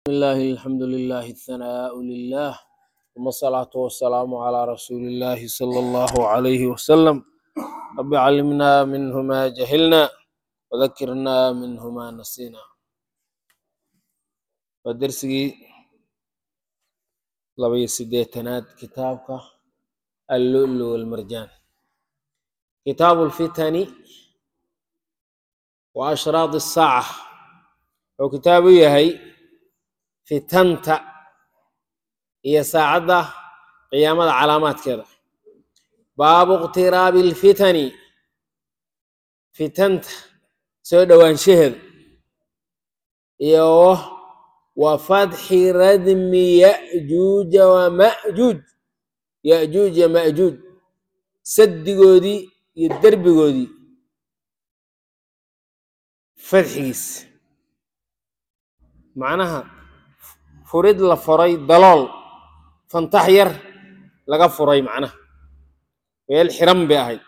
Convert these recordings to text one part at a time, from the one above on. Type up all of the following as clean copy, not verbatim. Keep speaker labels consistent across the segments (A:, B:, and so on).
A: الله الحمد لله الثناء لله ثم الصلاة والسلام على رسول الله صلى الله عليه وسلم. رب علمنا منه ما جهلنا وذكرنا منه ما نسينا. ودرسي لبي سديتنات كتابك اللؤلؤ والمرجان، كتاب الفتن وأشراط الساعة، وكتابي هي فتنت هي ساعدة قيامة علامات كذا. باب اقتراب الفتن، فتنت سودوان شهر يوه وفتح ردم يأجوج ومأجوج، يأجوج ومأجوج سد قودي يدرب قودي فتحيس معناها فريد لفري ضلال فانتحير لقى فري معناها ويالحرم بأهي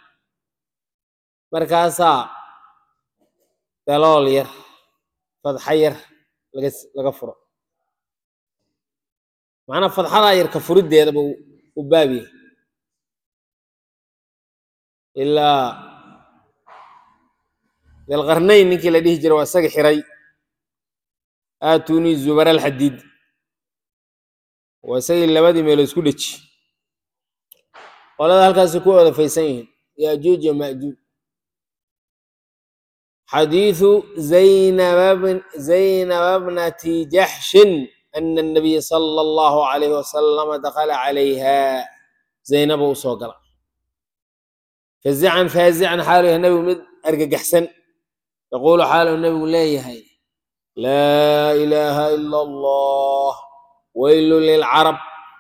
A: مركاسا ضلال ير فتحير لقى فري معناها فتحها ير كفريد دي هذا وبابي إلا للقرنين نكي لديه جروا ساق حري آتوني زبر الحديد وسيل لبدي ميلو سكولتش ولا هلكا سكو هذا فيسين يأجوج ومأجوج. حديث زينب ابنة جحش أن النبي صلى الله عليه وسلم دخل عليها زينب وسوقرا فازعا حاله النبي مد أرقق أحسن يقول حاله النبي لا إله إلا الله ويل للعرب،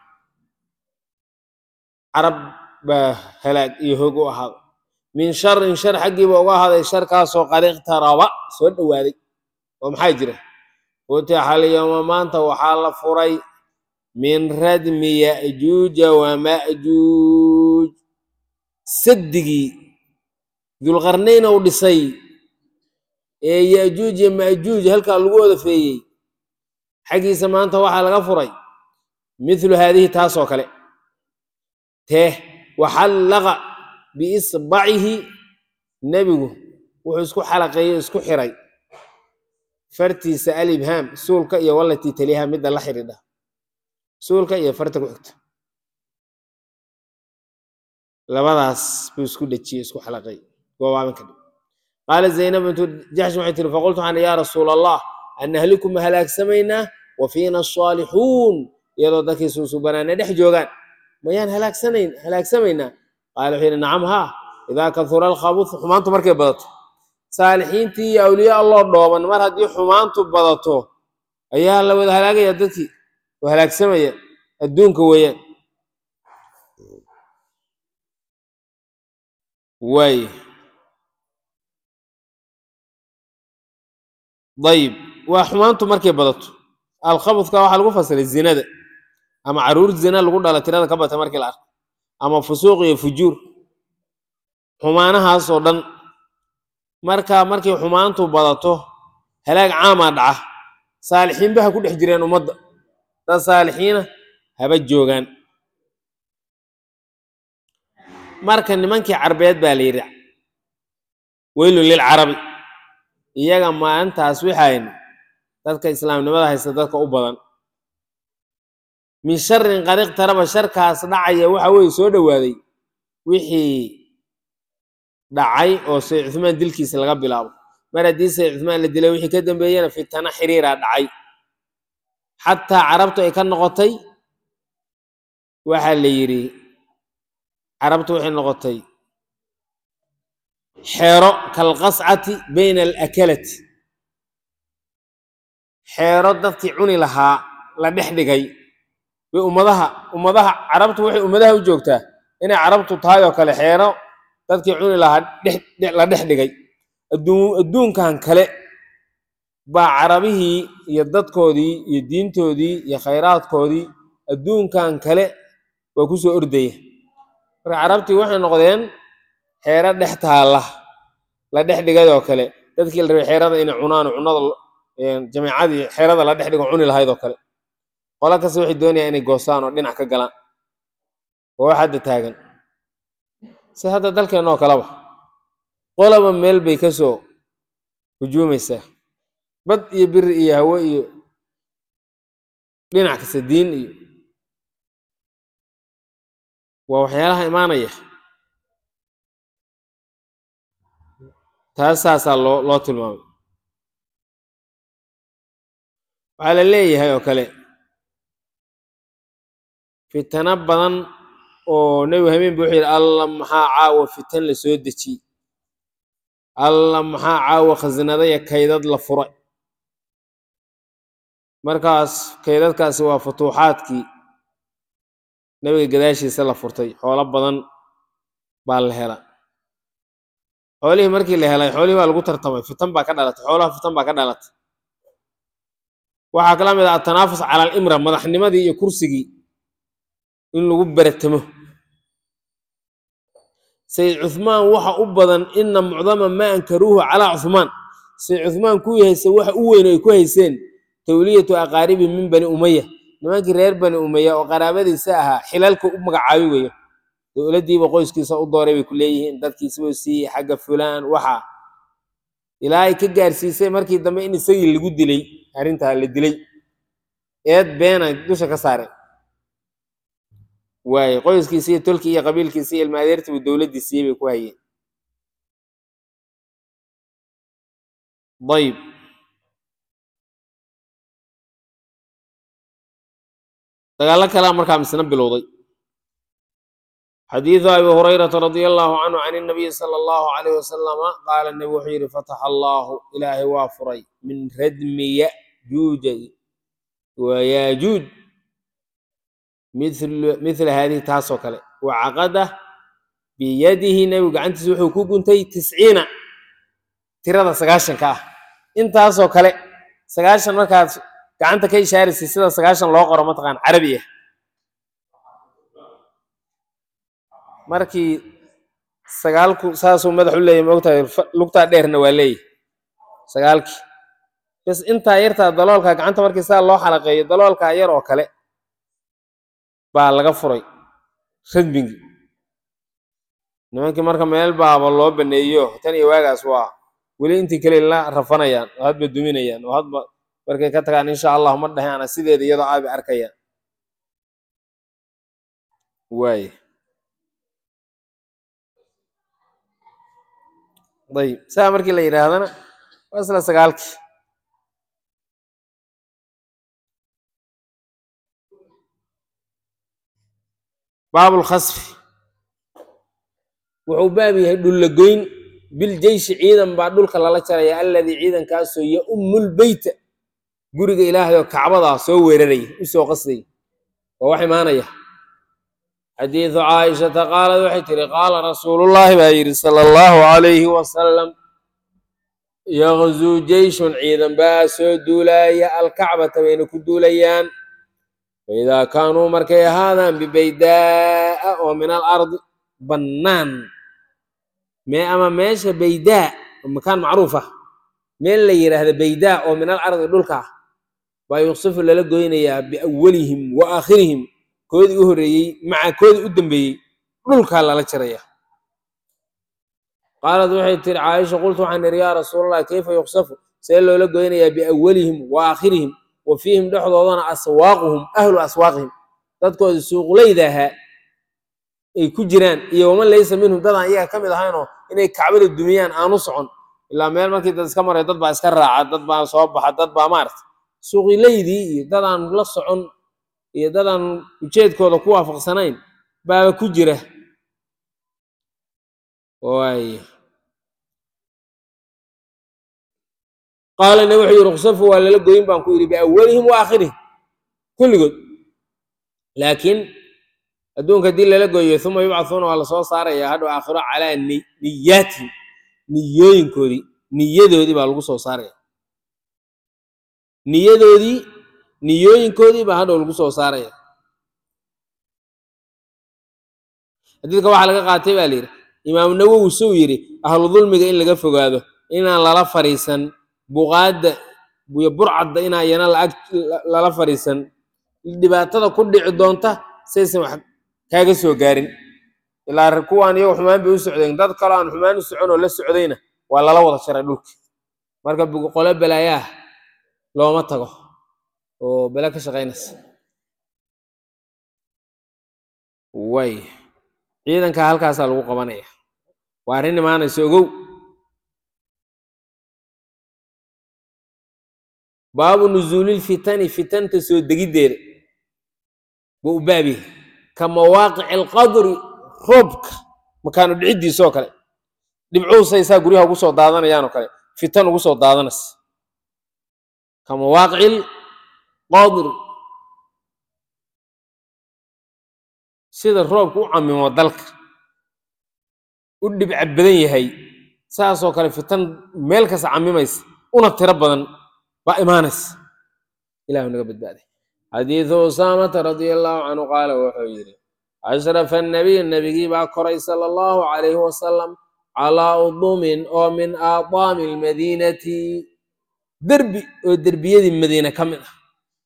A: عرب هلاك يهوقوا هذا من شر حقي بوغا هذا الشر كاسو قد اقترب سود وادي ومحاجره فتح اليوم ما انت وحال فري من ردم يأجوج ومأجوج صدقي ذو القرنين ودسي يأجوج ومأجوج هل كان لغوه فيه حقي سمانته وحال غفري مثل هذه تاسو كلي ته وحلق بإصبعه نبيه وحسكو حلقه اسكو حري فرتي سأل إبهام سولك إيا والتي تليها مدى لحر ده سولك إيا فرتك وقت لبداس بيسكو دتشي اسكو حلقه ووامن كده. قال زينب بنت جحش وحيت فقلت أنا يا رسول الله أن أهلكم هلاك سمينا وفينا الصالحون يلو دكي سوسو بنانا دح جوغان ميان هلاك سمينا. قال حين نعم ها إذا كثر الخبث حمانتو مركي بدتو صالحين تي أولياء الله دوبان مر هدي حمانتو بدتو أيها الله وذا هلاك يدتي وهلاك سميا الدون كويا واي طيب وحمانتو مركي بدتو الخبث كا waxa lagu fasiray zinada ama caruur zina lagu dhala tirada ka bata markii la arko ama fusuuq iyo fujuur xumaanahaas oo dhan markii xumaantu badato halaag caam ah dhaca saalixiin baha ku dhex jireen ummadda dad saalixiina haba joogaan marka nimankii carbeed baa la yiri weylu lil carabi iyaga maalintaas waxayn dadka islaamnimada haysta dadka u badan min sharrin qariq taraba sharkaas dhacaya waxa way soo dhawaaday wixii dhacay oo Sayyid Uthman dilkiisa laga bilaabo mar hadii Sayyid Uthman la dilay wixii ka dambeeyana fitana xiriira dhacay hatta carabtu ay ka noqotay waxa la yiri carabtu waxay noqotay xeero kal qas'ati bayna al akalati xeero dadkii cuni lahaa la dhex dhigay ummadaha carabtu waxay ummadaha u joogtaa inay carabtu tahay oo kale xeero dadkii cuni lahaa la dhex dhigay adduunkan kale baa carabihii iyo dadkoodii iyo diintoodii iyo khayraadkoodii adduunkan kale waa ku soo ordaya marka carabtii waxay noqdeen xeero dhex taala la dhex dhigay oo kale dadkii la rabay xeerada inay cunaan cunada jamaacadii xeerada la dhex dhigo cuni lahayd oo kale qola kasta waxay doonayaan inay goostaan oo dhinac ka galaan oo wax hadda taagan si hadda dalkeenna oo kaleba qolaba meel bay ka soo hujuumaysaa bad iyo biri iyo hawo iyo dhinac kasta diin iyo waa waxyaalaha imaanaya taas saasaa loo tilmaamay waxaa la leeyahay oo kale fitano badan oo nebigu habeen buu wuxuu yidhi alla maxaa caawa fitan la soo dejiyey alla maxaa caawa khasinada iyo kaydad la furay markaas kaydadkaasi waa futuuxaadkii nebiga gadaashiisa la furtay xoolo badan baa la hela xoolihii markii la helay xoolihii baa lagu tartamay fitan baa ka dhalatay xoolaha fitan baa ka dhalatay waxaa kala mid ah atanaafus cala alimra madaxnimadii iyo kursigii in lagu baratamo sayid cuthmaan waxa u badan ina mucdama maa ankaruuhu calaa cuthmaan sayid cuthmaan kuu hayse waxa u weyn ay ku hayseen tawliyatu aqaaribi min bani umaya nimankii reer bani umaya oo qaraabadiisa ahaa xilalka u magacaabi weyo dowladdiiba qoyskiisa u dooray bay ku leeyihiin dadkiisibuu siiyey xagga fulaan waxa ilaa ay ka gaarsiisay markii dambe in isagii lagu dilay arrintaa la dilay eed beena dusha ka saaray waaye qoyskiisii iyo tolkii iyo qabiilkiisii iyo ilmaadeertiibu dowladdii siiyey bay ku hayeen dayib dagaallo kalea markaa misna bilowday xadiidu abi hurayrata radia allahu canhu can inabiyi sala allahu calayh wasalama qaala nebi wuxuu yidhi fataxa allaahu ilaahay waa furay min radmi yajuuja wayaajuuj mithla haadihi taasoo kale wacaqada biyadihi nebigu gacantiisa wuxuu ku guntay 90 tirada 90ka ah intaasoo kale 90 markaad gacanta ka ishaaraysay sida 90 loo qoro mataqaan carabi ah markii 9ku saasuu madax u leeyahay moogtahay lugta dheerna waa leeyahay 9ki bas intaa yartaa daloolka gacanta markii saa loo xalaqeeyo daloolka yar oo kale baa laga furay radbingi nimankii marka meel baaba loo baneeyo tan iyo waagaas waa weli intii kale la rafanayaan oo hadba duminayaan oo hadba markay ka tagaan insha allah ma dhahaana sideeda iyadoo aabi arkayaan waaye dayib saa markii la yidhaahdana waa isla 9ki baabul khasfi wuxuu baab yahay dhullagoyn biljeyshi ciidan baa dhulka lala jaraya alladii ciidankaasoo yaummul beyta guriga ilaahay oo kacbadaa soo weeraraya u soo qasdaya waa wax imaanaya xadiidu caaishata qaalad waxay tiri qaala rasuulullaahi baa yidhi sala allahu calayhi wasalam yaqzuu jeyshun ciidan baa soo duulaaya alkacbata bayna ku duulayaan faidaa kaanuu markay ahaadaan bibaydaa'a oo min alardi bannaan ama meesha baydaa makaan macruuf ah meel la yidhaahda baydaa oo min alardi dhulka ah baa yuqsifu lala goynayaa biawalihim wa aakhirihim koodii u horreeyey maca koodii u dambeeyey dhulkaa lala jaraya qaalad waxay tiri caaisha qultu waxaan idhi yaa rasuulallah kayfa yuqsafu see loola goynayaa biawalihim wa aakhirihim wa fiihim dhexdoodana aswaaquhum ahlu aswaaqihim dadkoodii suuqleyda ahaa ay ku jiraan iyo waman laysa minhum dadaan iyaga ka mid ahaynoo inay kacbada dumiyaan aanu socon ilaa meel markii dad iska maray dad baa iska raaca dad baa soo baxa dad baa maarata suuqileydii iyo dadaan la socon iyo dadaan ujeedkooda ku waafaqsanayn baaba ku jira waay qaala nabi wuxuu yidhi ruqsafu waa lala goyin baan ku yidhi biawalihim wa aakhirihim kulligood laakiin adduunka haddii lala gooyo uma yubcahuuna waa lasoo saarayaa hadhow aakhiro calaa niyaatihim niyooyinkoodii niyadoodii baa lagu soo saaraya niyooyinkoodii baa hadhow lagu soo saaraya xadiidka waxaa laga qaatay baa layidhi imaamu nawowi suu yidhi ahlu dulmiga in laga fogaado inaan lala fariisan buqaadda buya burcadda inaa yana lala fariisan dhibaatada ku dhici doonta saysan wax kaaga soo gaarin ilaa kuwaan iyagu xumaan bay u socdeen dad kale aan xumaan u socon oo la socdayna waa lala wada sharay dhulka marka qole balaayaah looma tago oo bala ka shaqaynaysa way ciidanka halkaasaa lagu qabanaya waa arrin imaanaysa ogow baabu nuzuulil fitani fitanta soo degiddeeda buu u baab yahay ka mawaaqici alqadri roobka makaanu dhiciddiisoo kale dhibcuusaysaa guryaha ugu soo daadanayaanoo kale fitan ugu soo daadanaysa ka mawaaqici alqadri sida roobku u camimo dalka u dhibca badan yahay saasoo kale fitan meel kasta camimaysa una tiro badan baa imaanaysa ilahu naga badbaaday xadiidu usaamata radia allahu canhu qaala wuxuu yidhi ashrafa annabiy nabigii baa koray sala allahu calayhi wasalam calaa udumin oo min aadaami almadiinati derbi oo derbiyadii madiina ka mid ah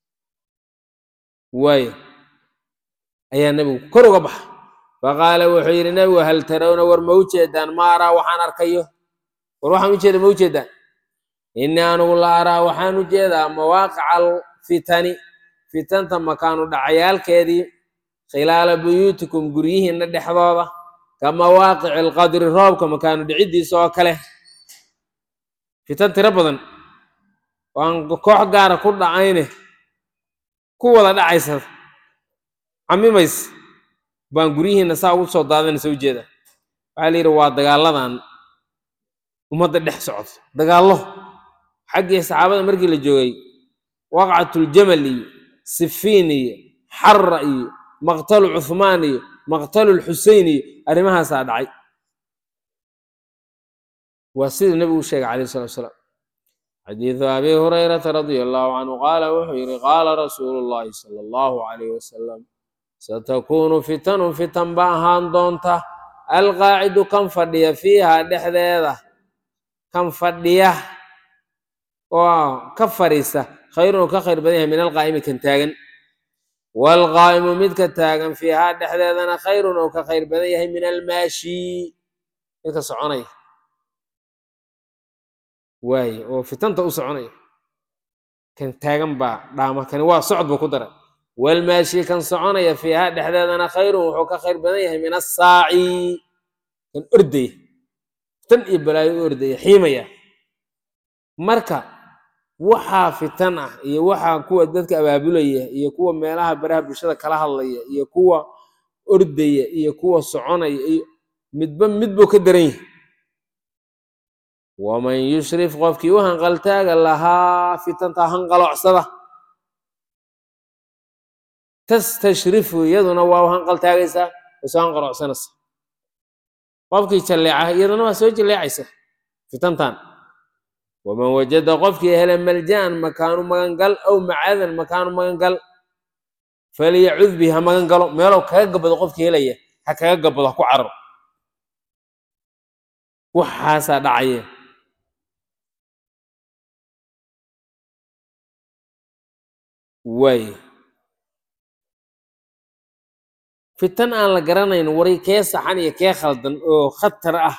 A: waayo ayaa nebigu kor uga baxa faqaala wuxuu yidhi nebigu hal tarawna war ma u jeedaan ma araa waxaan arkayo war waxaan u jeeda ma u jeedaan innii anugu la araa waxaan u jeedaa mawaaqica alfitani fitanta makaanu dhacayaalkeedii khilaala buyuutikum guryihiinna dhexdooda ka mawaaqici alqadri roobka makaanu dhiciddiisa oo kale fitan tiro badan oo aan koox gaara ku dhacayne ku wada dhacaysa camimays baan guryihiinna saa ugu soo daadanaysa u jeeda waxaa la yidhi waa dagaaladan ummadda dhex socdo dagaallo xaggii saxaabada markii la joogay waqcatuljamal iyo sifiin iyo xarra iyo maqtalu cuhmaan iyo maqtalu lxuseyn iyo arrimahaasaa dhacay waa siduu nebigu u sheegay calayhi salatu wasalaam xadiidu abi hurayrata radia allahu canhu qaala wuxuu yidhi qaala rasuulu llahi sala allahu calayhi wasalam satakuunu fitanun fitan ba ahaan doonta alqaacidu kan fadhiya fiiha dhexdeeda kan fadhiya oo ka fariisa khayrun oo ka khayr badan yahay min alqaa'imi kan taagan waalqaa'imu midka taagan fiihaa dhexdeedana khayrun oo ka khayr badan yahay min almaashi midka soconaya waaye oo fitanta u soconaya kan taagan baa dhaama kani waa socod buu ku daray waalmaashi kan soconaya fiihaa dhexdeedana khayrun wuxuu ka khayr badan yahay min assaaci kan ordaya fitan iyo balaayo u ordaya xiimaya marka waxaa fitan ah iyo waxaa kuwa dadka abaabulaya iyo kuwa meelaha baraha bulshada kala hadlaya iyo kuwa ordaya iyo kuwa soconaya iyo midba midbuu ka daran yahay waman yushrif qofkii u hanqaltaaga lahaa fitanta hanqalocsada tastashrifu iyaduna waa u hanqaltaagaysaa way soo hanqalocsanaysa qofkii jalleeca iyaduna waa soo jalleecaysa fitantan waman wajada qofkii hele malja'an makaanu magangal aw macadan makaanu magangal falyacud bihi ha magan galo meelow kaga gabado qofkii helaya ha kaga gabado ha ku cararo waxaasaa dhacaya waay fitan aan la garanayn waray kee saxan iyo kee khaldan oo khatar ah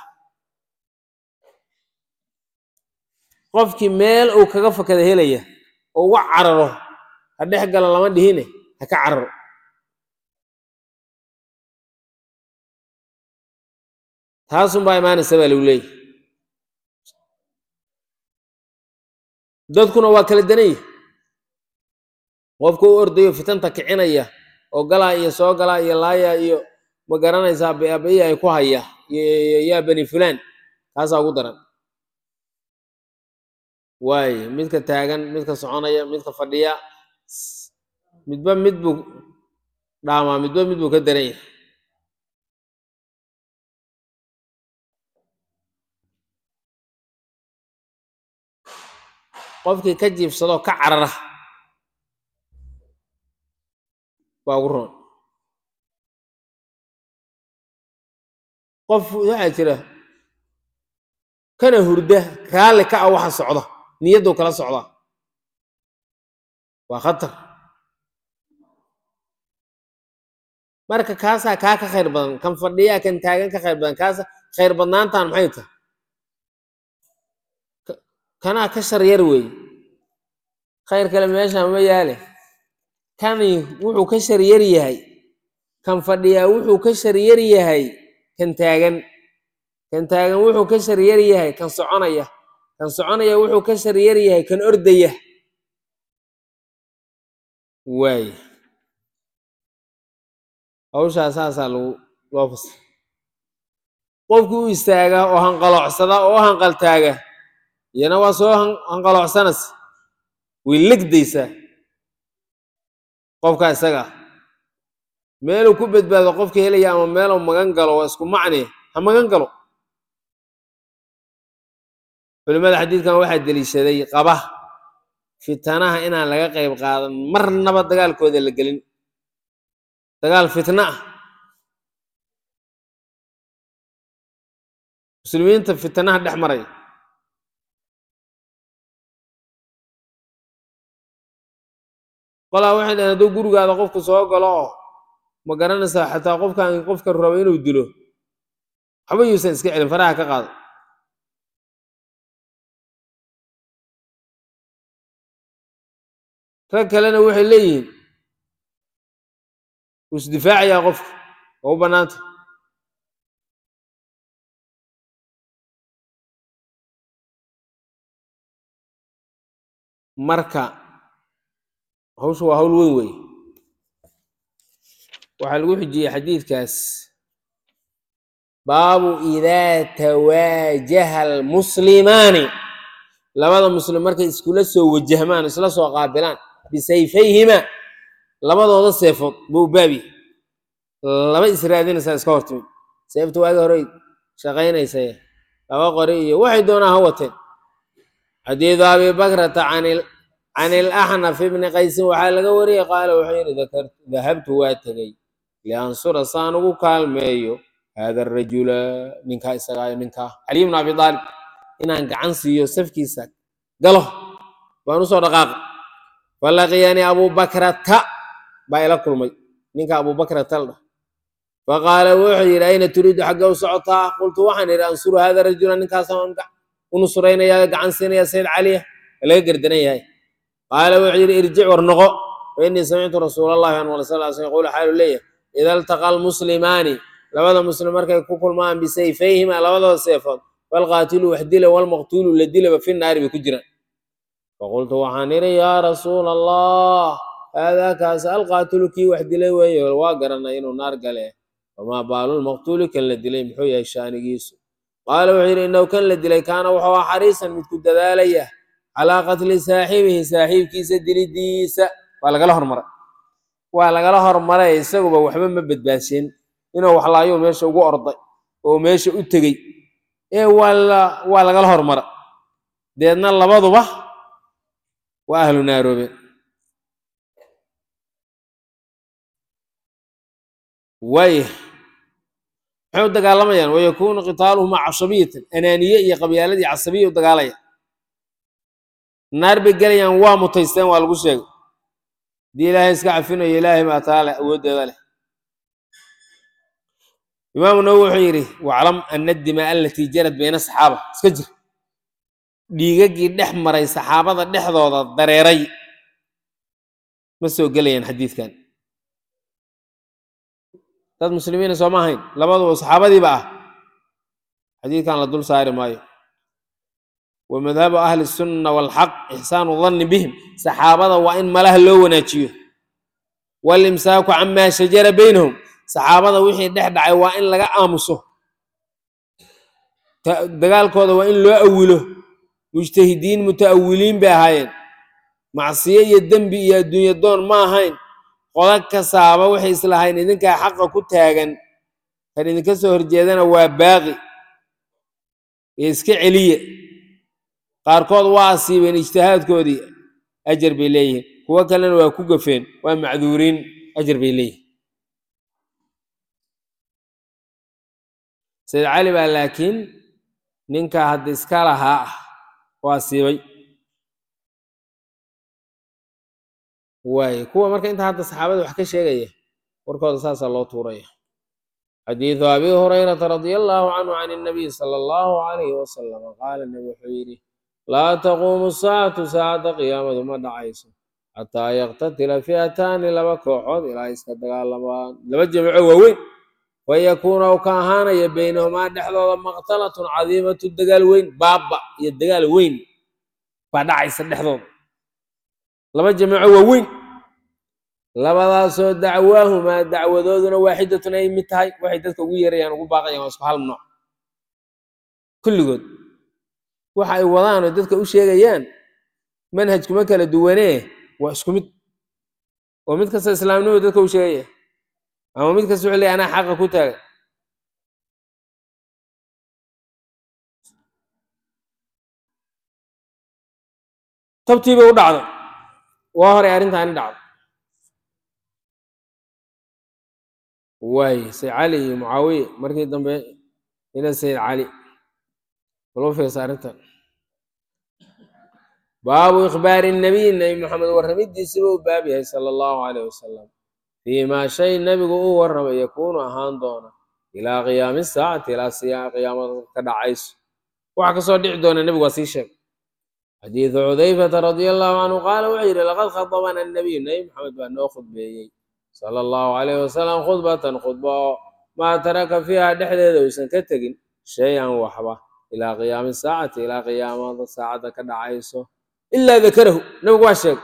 A: qofkii meel uu kaga fakada helaya oo uga cararo ha dhex galo lama dhihine ha ka cararo taasunbaa imaanaysa baa lagu leeyahy dadkuna waa kala danaya qofka u ordayo fitanta kicinaya oo galaa iyo soo galaa iyo laaya iyo ma garanaysaa abayi ay ku haya yaa bani fulaan kaasaa ugu daran waaye midka taagan midka soconaya midka fadhiya midba mid buu dhaamaa midba mid buu ka daran yahay qofkii ka jiifsadoo ka carara waa ugu roon qof waxaa jira kana hurda raalli ka ah waxa socda niyadduu kala socdaa وخطر marka kaasaa kaa ka khayr badan kan fadhiyaa kan taagan ka khayr badan kaasa khayr badnaantaan maxay tahay kanaa ka shar yar weeye khayr kale meeshaan ma yaale kani wuxuu ka shar yar yahay kan fadhiyaa wuxuu ka shar yar yahay kan taagan wuxuu ka shar yar yahay kan soconaya wuxuu ka shar yar yahay kan ordaya waay hawshaa saasaa loo fasa qofkii u istaaga oo hanqaloocsada oo hanqaltaaga iyana waa soo hanqaloocsanas way legdaysaa qofka isaga meeluu ku badbaado qofka helaya ama meeluu magan galo waa isku macne ha magan galo culimada xadiidkan waxaa deliishaday qaba fitanaha inaan laga qayb qaadan marnaba dagaalkooda la gelin dagaal fitna ah muslimiinta fitanaha dhex maray qolaa waxay dhaheen hadduu gurigaada qofku soo galo oo ma garanaysaa xataa qofka rabo inuu dilo waxba yuusan iska celin faraha ka qaado rag kalena waxay leeyihiin wuu isdifaacayaa qofka oo u bannaanta marka hawshu waa hawl weyn wey waxaa lagu xijiyey xadiidkaas baabu idaa tawaajaha almuslimaani labada muslim markay iskula soo wajahmaan isla soo qaabilaan bisayfayhima labadooda seefood buu baabi laba israadinaysaa iska hortimid seefta waagi horey shaqaynaysa laba qori iyo waxay doonaa ha wateen xadiidu abi bakrata can ilaxnaf ibni qaysin waxaa laga wariyey qaala wuxuu yidhi dahabtu waa tegey liansura saan ugu kaalmeeyo hada arajula ninkaa isagaayo ninkaa caliy bnu abi aalib inaan gacan siiyo safkiisa galo waan usoo dhaqaaqa falaqiyanii abubakrata baa ila kulmay ninka abubakrata la dhah faqaala wuxuu yidhi ayna turiidu xagga u socotaa qultu waxaan idhi ansuru hada rajula ninkaasaan u nusraynaya gacan siinaya sayd caliya laga gerdanan yahay qaala wuxuu yidhi irjic war noqo fainii samictu rasuula allahi an sal sl yaqulu xaalu leeyahay ida altaqa almuslimaani labada muslim markay ku kulmaan bisayfayhima labadooda seefood falqaatilu wax dila walmaqtuulu la dilaba fi naari bay ku jiraan faqultu waxaan idhi yaa rasuula allah haadaa kaas alqaatilu kii wax dilay weeye waa garanay inuu naar gale famaa baalulmaqtuuli kan la dilay muxuu yahay shaanigiisu qaala wuxuu yidhi innahu kan la dilay kaana wuxuu ahaa xariisan mid ku dadaalaya calaa qatli saaxibihi saaxiibkiisa dilidiisa waa lagala hormaray isaguba waxba ma badbaadsin inuu waxlaayuu meesha ugu orday oo meesha u tegey ee waa lagala hormara deedna labaduba waa ahlu naaroobeen waaya maxay u dagaalamayaan wayakuunu qitaaluhuma casabiyatan anaaniye iyo qabyaaladii casabiya u dagaalaya naar bay gelayaan waa mutaysteen waa lagu sheegay haddii ilaahay iska cafinayo ilaahay baa taale awooddeeda leh imaamu nawowi wuxuu yidhi waclam ana addimaa alatii jarad bayna saxaaba iska jir dhiigagii dhex maray saxaabada dhexdooda dareeray ma soo gelayaan xadiidkan dad muslimiina sooma ahayn labaduba saxaabadiiba ah xadiidkan la dul saari maayo wa madhabu ahli sunna walxaq ixsaanu danni bihim saxaabada waa in malaha loo wanaajiyo walimsaaku camaa shajara baynahum saxaabada wixii dhex dhacay waa in laga aamuso dagaalkooda waa in loo awilo mujtahidiin muta'awiliin bay ahaayeen macsiyo iyo dembi iyo adduunye doon ma ahayn qodag kasaaba waxay islahayn idinkaa xaqa ku taagan kan idinka soo horjeedana waa baaqi ee iska celiye qaarkood waa asiibeen ijtihaadkoodii ajar bay leeyihiin kuwo kalena waa ku gafeen waa macduuriin ajar bay leeyihiin sayd cali baa laakiin ninkaa hadda iska lahaa ah oo asiibay waay kuwa marka inta hadda saxaabada wax ka sheegaya warkooda saasaa loo tuuraya xadiidu abi hurayrata radia allahu canhu can الnabiy sala allahu alayhi wasalam qaala nabi wuxuu yidhi laa taquumu saacatu saacadda qiyaamadu ma dhacayso xataa yaqtatila fi'ataani laba kooxood ilaa iska dagaalamaan laba jamco waaweyn wayakuuna u ka ahaanaya baynahumaa dhexdooda maqtalatun cadiimatu dagaal weyn baaba iyo dagaal weyn baa dhacaysa dhexdooda laba jamco waaweyn labadaasoo dacwaahumaa dacwadooduna waaxidatun ay mid tahay waxay dadka ugu yeerayaan ugu baaqayaan waa isku hal nooc kulligood waxa ay wadaan oo dadka u sheegayaan manhajkuma kala duwanee waa isku mid oo mid kasta islaamnimadu dadka u sheegaya ama mid kasta wuxuu leeyahay anaa xaqa ku taagan tabtiiba u dhacdo waa horay arrintaani dhacdo waay sayd cali iyo mucaawiye markii dambe ila sayd cali baloo fiirsa arrintan baabu ikhbaari nabiy nabi maxamed warramidiisiba u baab yahay sala allahu calayh wasalam fiimaa shay nabigu uu warramay yakuunu ahaan doona ilaa qiyaami saacati ilaa qiyaamada ka dhacayso waxa kasoo dhici doona nebigu waa sii sheeg xadiidu xudayfata radia allahu canhu qaala wuxuu yidhi laqad khadabana nabiy nabi maxamed baa noo khudbeeyey sala allahu calayh wasalam khudbatan khudba oo maa taraka fiiha dhexdeeda uusan ka tegin shay-an waxba ilaa qiyaami saacati ilaa qiyaamada saacadda ka dhacayso ilaa dakarahu nabigu waa sheeg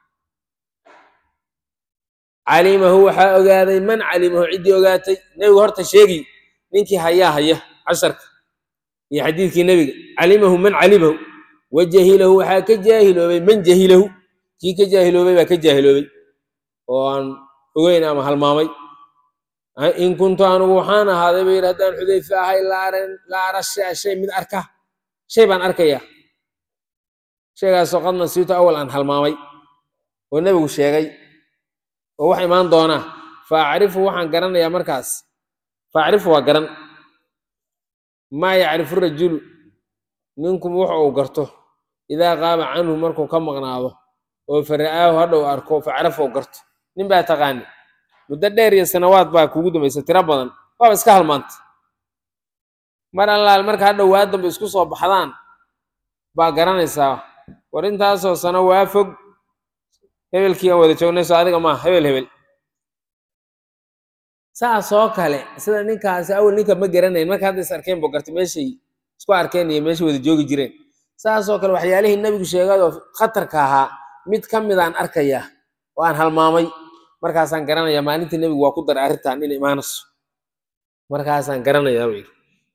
A: calimahu waxaa ogaaday man calimahu ciddii ogaatay nebigu horta sheegi ninkii hayaa haya casharka iyo xadiidkii nebiga calimahu man calimahu wajahilahu waxaa ka jaahiloobay man jahilahu kii ka jaahiloobay baa ka jaahiloobay oo aan ogeyn ama halmaamay in kuntu anugu waxaan ahaaday bay yidhi haddaan xudayfa ahay la ara shay mid arka shay baan arkayaa shaygaasoo qad nasiito awal aan halmaamay oo nebigu sheegay oo wax imaan doonaa fa acrifu waxaan garanayaa markaas fa acrifu waa garan maa yacrifu rajulu ninkum wuxa uu garto idaa qaaba canhu markuu ka maqnaado oo fara'aahu hadhow arko facrafou garto nin baa taqaani muddo dheer iyo sanawaad baa kugu dambaysa tiro badan waaba iska halmaanta mar allaal marka hadhow waa dambe isku soo baxdaan baa garanaysaa war intaasoo sano waa fog hebelkii aan wada joognayso adiga maaha hebel saasoo kale sida ninkaasi awal ninka ma garanayn marka hadda is arkeen buu gartay meeshay isku arkeen iyo meeshay wada joogi jireen saasoo kale waxyaalihii nabigu sheegayoo khatarka ahaa mid ka mid aan arkayaa oo aan halmaamay markaasaan garanayaa maalintii nebigu waa ku daray arrintan in imaanayso markaasaan garanayaa buu yidhi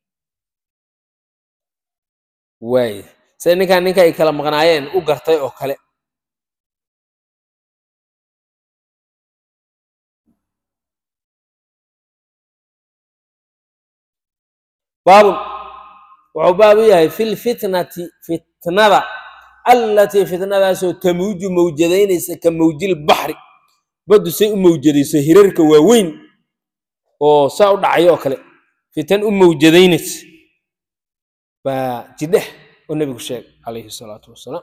A: waay sida ninka ay kala maqnaayeen u gartay oo kale baabun wuxuu baab u yahay fi lfitnati fitnada allatii fitnadaasoo tamuuju mawjadaynaysa ka mawjil baxri baddu say u mawjadayso hirarka waaweyn oo saa u dhacay oo kale fitan u mawjadaynaysa baa jidhex oo nebigu sheegay calayhi salaatu wasalaam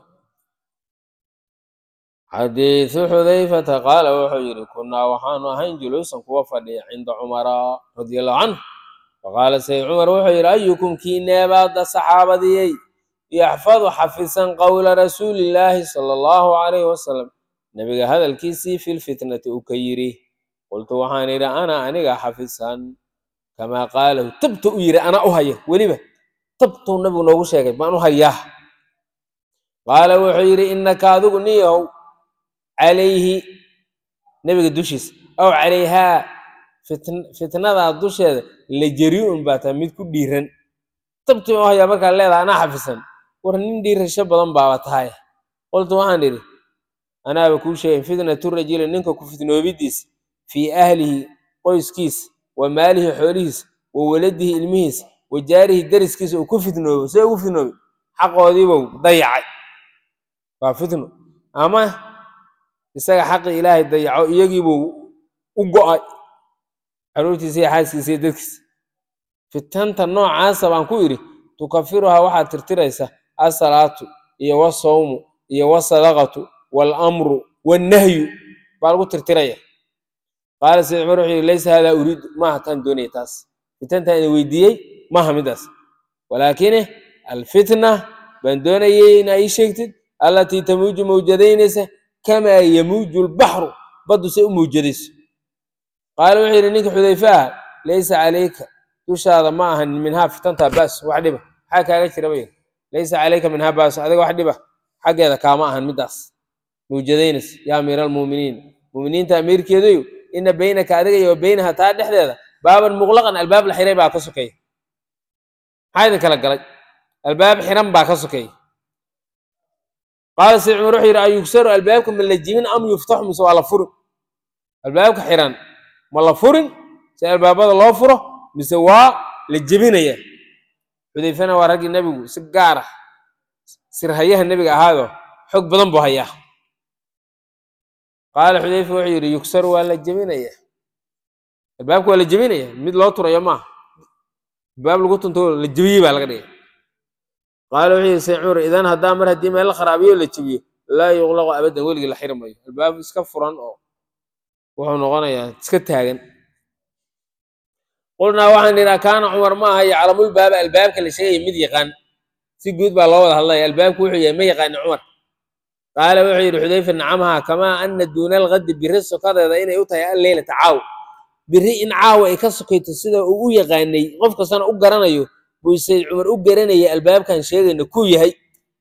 A: xadiisu xudayfata qaala wuxuu yidhi kunnaa waxaanu ahayn juluusan kuwa fadhiya cinda cumara radia allahu canhu faqaala sayd cumar wuxuu yidhi ayukum kiineebaada saxaabadiyey yaxfadu xafisan qowla rasuulillaahi sala allahu calayhi wasalam nebiga hadalkiisii fi lfitnati uu ka yidhi qultu waxaan idhi ana aniga xafisan kamaa qaalahu tabta u yidhi ana u haya weliba tabtuu nabigu noogu sheegay baan u hayaa qaala wuxuu yidhi innaka adigu niyahow calayhi nebiga dushiisa aw calayhaa fitnadaa dusheeda la jari-un baa tahay mid ku dhiiran tabtii u hayaa markaad leedahay anaa xafisan war nin dhiirasho badan baaba tahay qoltu waxaan idhi anaaba kuu sheegay fitnatu rajuli ninka ku fitnoobidiisa fii ahlihi qoyskiisa wa maalihi xoolihiisa wa waladihi ilmihiisa wa jaarihi dariskiisa uu ku fitnoobo see ugu fitnoobay xaqoodiibuu dayacay waa fitno ama isaga xaqii ilaahay dayaco iyagiibuu u go'ay caruurtiisa iyo xaaskiisa iyo dadkiisa fitanta noocaasa baan ku idhi tukafiruhaa waxaad tirtiraysa asalaatu iyo wasawmu iyo wasadaqatu waalamru wannahyu بالغو ترتريا قال سيد عمر وحي ليس هذا أريد ما كان دوني تاس فتنة أنا ويديي ما همداس ولكن الفتنة بين دونيين أي شيء التي تموج موجدين كما يموج البحر بدو سيء موجدس قال وحي لنك حذيفة ليس عليك تشهد معها منها فتنة بس وحدبه حكى عليك ربي ليس عليك منها بس هذا وحدبه حق هذا كاماها مداس موجدين يا أمير المؤمنين مؤمنين تأمير كذيو إن بينك أدري وبينها تادح هذا بابا مغلقا الباب الحريم باكسكي هذا كلا الباب حرام باكسكي قال سيد عمر روحي يكسر البابكم من الجيمين أم يفتح من سؤال فرن الباب حرام والله فرن سأل الباب هذا الله فره مسوا للجبين يا حذيفة ورق النبي سجارة سر هيها النبي هذا حق بدن بهياه قال حذيفة وحي يكسر ولا الجبين يا الباب ولا الجبين يا مد لا ترى يا ما الباب اللي قلت انتو للجبيه بالغني قال وحي سيد عمر إذا هدا مر هدي ما الخرابية ولا الجبيه لا يغلق أبدا ولقي الحرم الباب اسكفران أو وحنا نغني تسكتهاجن قلنا وحن إذا كان عمر ما هي على الباب كل شيء مد يقان سجود بالله الله الباب كوحي ما يقان عمر قال وحي حذيفة نعمها كما أن دون الغد برس كذا إذا يوتها الليلة تعاو بري إن عاو يكسكيت سيدا أو يقاني قفك سنة أو قرانيو ويسيد عمر أو قراني الباب كان شيء إنه كوي هي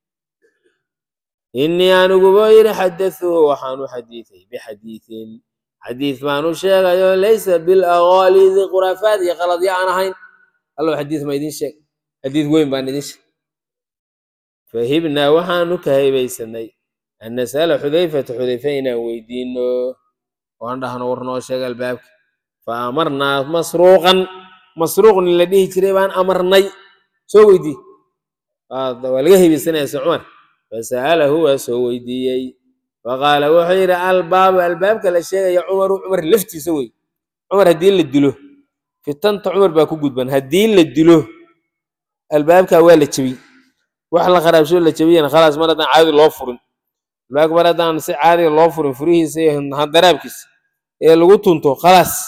A: إني أنا قبير حدثه وحانو حديثي بحديث حديث ما نشيغ ليس بالأغالي ذي خرافات يا غلط يا أنا هين الله حديث ما يدين شيء حديث وين ما نديش فهبنا وحانو كهيبي سني أن نسأل حذيفة ويدينه وعنده نورنا شيغ الباب فأمرنا مسروقا الذي تريبان أمرني سويدي هذا ولقيه بسنة عمر فسأله هو سويدي فقال وحير الباب كلا شيء يا عمر لفتي سوي عمر هدين للدلو في التنت عمر باكو قدبان هدين للدلو الباب كوالد تبي وحلا خراب شو اللي تبي أنا خلاص مرة عادي الله فرن الباب مرة عادي الله فرن فريه سيه هالدرابكس اللي قلت انتو خلاص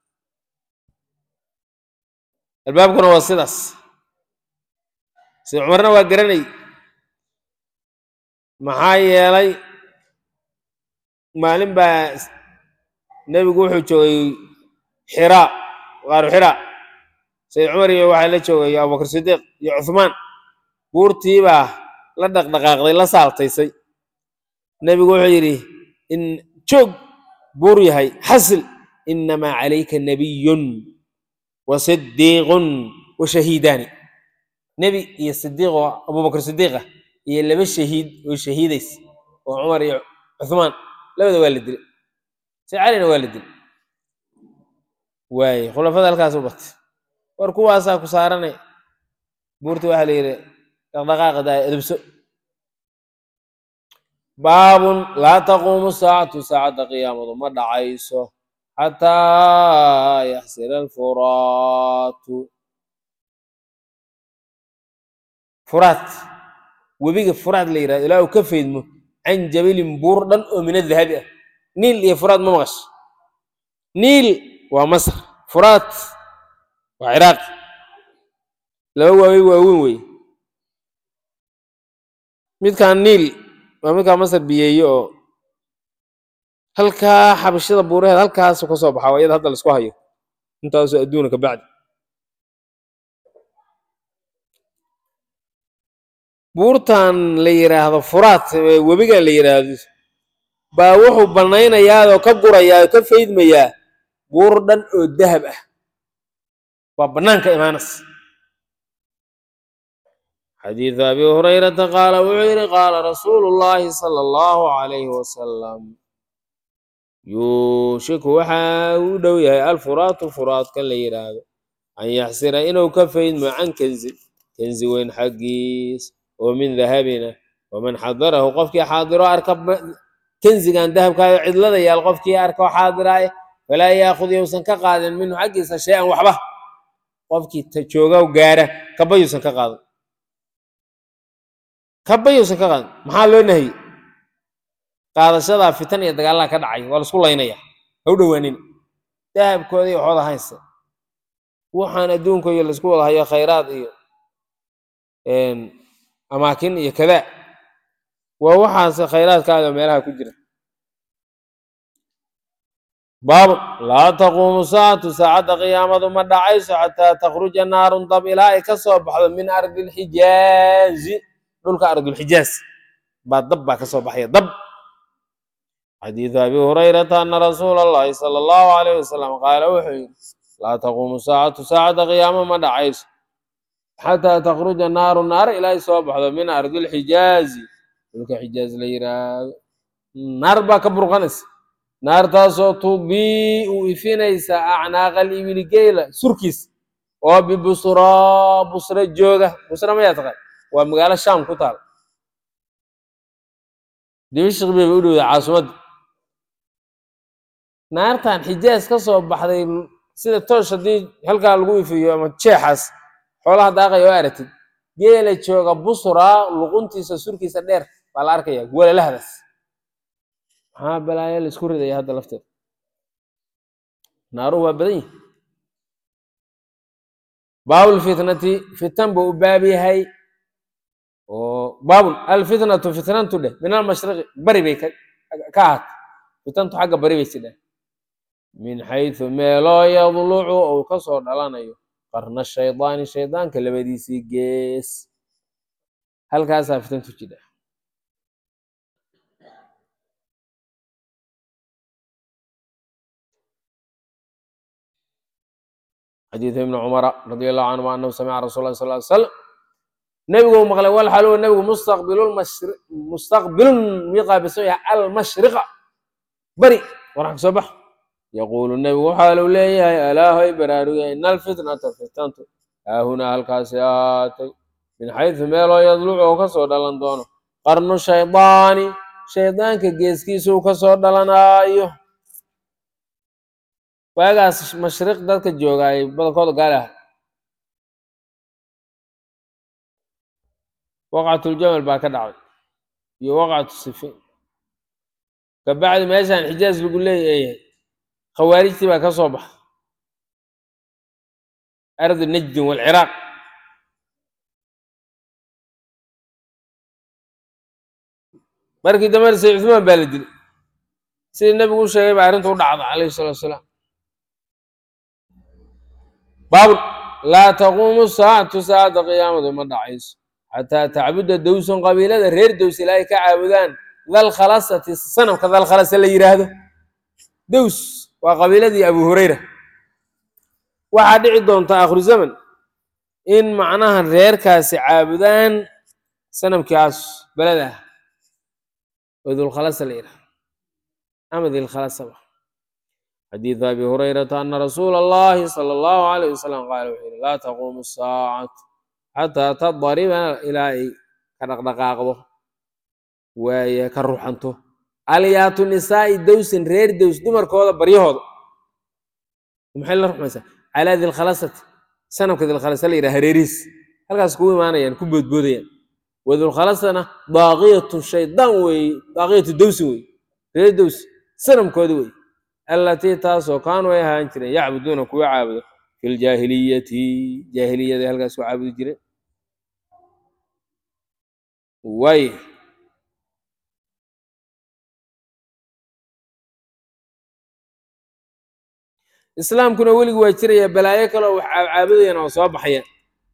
A: الباب كنا وصلس سي عمرنا وقرني محايا لي مالين با نبي قوحو جوي حراء غارو حراء سي عمر يوحي لا جوي يا أبو بكر الصديق يا عثمان بورتي با لا دقدقاقدي لا سالتيسي نبي قوحو يري إن جوج بوري هاي حسل إنما عليك نبي وصديق وشهيدان نبي يا صديق أبو بكر الصديق يلا بالشهيد والشهيديس وعمر يا عثمان لا بد والد سعرنا والد واي خلفاء الكاسوبت وركوا ساكو سارني بورتو أهلي دقائق دا ادبسو باب لا تقوم الساعة ساعة قيامة ما دعيسو حتى يحسر فرات وبيجي فرات ليرا لا وكفيد عن جبل بوردا ومن الذهب نيل يا فرات ما مغش نيل ومصر فرات وعراق لو وي ميد كان نيل وميد كان مصر بييو halka xabashada buuraheed halkaas ka soo baxaa iyada hadda la isku hayo intaas adduunka bacdi buurtan la yiraahdo furaat webiga la yiraahdo baa wuxuu banaynayaa oo ka gurayaa ka faydmayaa buur dhan oo dahab ah waa banaanka imaanas حديث أبي هريرة قال قال رسول الله صلى الله عليه وسلم يوشك وحاودو يا الفرات كان ليراد أن يحسر إنه كفين مع كنز وين حقيس ومن ذهبنا ومن حضره قفك حاضر أركب كنز كان ذهب كان عدل يا القفك أركب حاضر فلا يأخذ يوسن كقادا منه حقيس شيئا وحبه قفك تشوغا وقاره كبا يوسن كقادا محال له نهي qaadashadaa fitan iyo dagaallaa ka dhacay waa laisku laynaya ha u dhowaanin dahabkooda iyo waxooda haysta waxaan adduunka iyo laisku wada hayo khayraad iyo amaakin iyo kadaa waa waxaas khayraadkaaga meelaha ku jira baabun laa taquumu saacatu saacadda qiyaamadu ma dhacayso xataa takhruja naarun dab ilaa ay ka soo baxdo min ardi lxijaazi dhulka ardulxijaaz baa dab baa ka soo baxaya dab xadiidu abi hurayrata ana rasuula allahi sala allahu alayh wasalam qaala wuxuu yidhi laa taquumu saacatu saacadda qiyaamo ma dhacayso xataa takhruja naaru naar ilaa ay soo baxdo min ardi lxijaazi dhulka xijaaz la yiraahdo naar baa ka burqanaysa naartaasoo tubii u ifinaysa acnaaqa alibili geela surkiis oo bibusraa busra jooga busra mayaa taqaan waa magaalo shaam ku taal dimashq bay u dhowda caasimadda naartan xijaaz ka soo baxday sida toosh haddii halkaa lagu ifiyo ama jeexaas xoolaha daaqay oo aragtid geela jooga busraa luquntiisa surkiisa dheer baa la arkaya welalahdaas maxaa balaayo la isku ridaya hadda lafteeda naaruhu waa badan yihi baabulfitnati fitan buu u baab yahay oo baabul alfitnatu fitnantu dheh min almashriqi bari bay ka ahaatay fitantu xagga bari bay sidhah min xaysu meeloo yadlucu ou ka soo dhalanayo qarna shaydaani shaydaanka labadiisii gees halkaasaa fitantu jidha xadiidu ibni cumara radi allahu canhuma anahu samica rasul lah sal ly slam nebigu maqlay walxal huwa nebigu mustaqbilun mii qaabilsan yahay almashriqa bari warax ka soo bax yaquulu nebigu waxaalu leeyahay alaahoy baraaruga ina alfitnata fitantu haahunaa halkaasi ahaatay min xaysu meeloo yadlucu oo ka soo dhalan doono qarnu shaydaani shaydaanka geeskiisuu ka soo dhalanaayo waagaas mashriq dadka joogaay badankooda gaali ah waqcatuljamal baa ka dhacday iyo waqcatu sifiin kabacdi meeshaan xijaaz lagu leeyahay khawaarijtii baa ka soo baxa ardi najdin walciraaq markii dambe sayd cuthmaan baa la dilay sidii nebigu u sheegay baa arrintu u dhacda calayhi salatu wasalaam baabun laa taquumu saacatu saacadda qiyaamadu ma dhacayso xataa tacbuda dowsun qabiilada reer dows ilaa ay ka caabudaan dalkhalasati sanamka dalkhalasa la yidhaahdo dows waa qabiiladii abu hurayra waxaa dhici doonta aakhiru zaman in macnaha reerkaasi caabudaan sanamkaas beleda ah oo dulkhalasa la yidhahdo ama dilkhalasaba xadiidu abi hurayrata ana rasuula allahi sala allahu alayh wasalam qaala wuxuu yihi laa taquumu saacatu xataa tadariba ilaa ay ka dhaqdhaqaaqdo waaye ka ruxanto alyaatu nisaa'i dowsin reer dows dumarkooda baryahooda maxay la ruxmaysaa calaa dilkhalasati sanamka dilkhalasa la yidhaha hareerihiis halkaas kugu imaanayaan ku boodboodayaan wadulkhalasana daaqiyatu shaydaan weeye daaqiyatu dowsin weye reer dows sanamkooda weye allatii taasoo kaanuu ay ahaan jireen yacbuduuna kuwa caabudo fi ljaahiliyati jaahiliyada halkaas ku caabudi jireen waay islaamkuna weligi waa jiraya balaayo kaleo wax caabudayaan oo soo baxayaan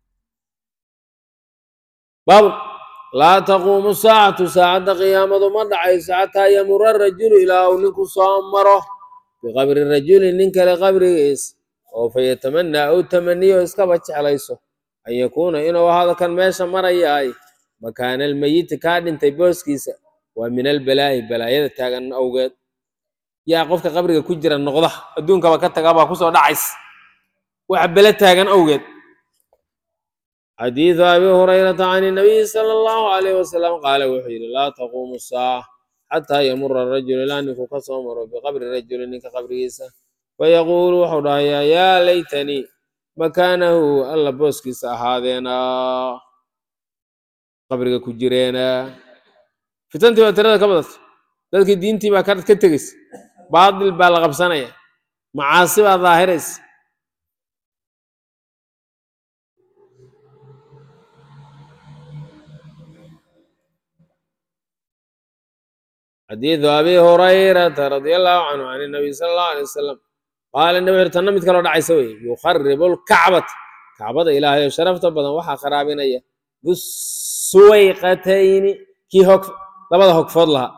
A: baabun laa taquumu saacatu saacadda qiyaamadu ma dhacayso xataa yamura rajulu ilaa uu ninku soo maro biqabri rajulin nin kale qabrigiis oo fa yatamanaa ou tamaniyo iskaba jeclayso an yakuuna inuu ahaado kan meesha marayaay makaana almeyiti kaa dhintay booskiisa waa min albalaa'i balaayada taagan awgeed yaa qofka qabriga ku jira noqda adduunkaba ka taga baa kusoo dhacays waxa bele taagan awgeed xadiidu abi hurayrata can inabiyi sala allahu alayh wasalam qaala wuxuu yidhi laa taquumu saaca xataa yamura rajulu ilaa ninku ka soo maro biqabri rajuli ninka qabrigiisa fayaquulu wuxuu dhahayaa yaa laytanii makaanahu alla booskiisa ahaadeena qabriga ku jireena fitantii baa tirada ka badatay dadkii diintii baa ka tegaysa baadil baa la qabsanaya macaasi baa daahiraysa xadiidu abi hurayrata radia allahu canhu can nabiy sala allahu alay wasalam qaala nabi wuxuu tanna mid kaloo dhacaysa weye yukharibu lkacbata kacbada ilaahay oo sharafta badan waxaa kharaabinaya dusuwayqatayni kii labada hogfood lahaa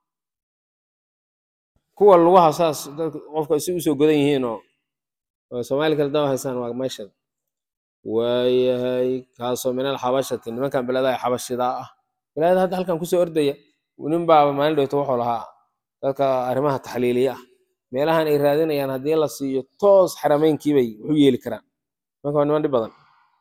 A: kuwa lugaha saas qofka si usoo godan yihiin oo soomaali kale daba haysaan waa meeshan waayahay kaasoo min alxabashati nimankan beladaha xabashidaa ah belada hadda halkan kusoo ordaya nin baa maalin dhowto wuxuu lahaa dadka arrimaha taxliiliya ah meelahan ay raadinayaan haddii la siiyo toos xarameynkiibay wuxu yeeli karaan nimanka waa niman dhib badan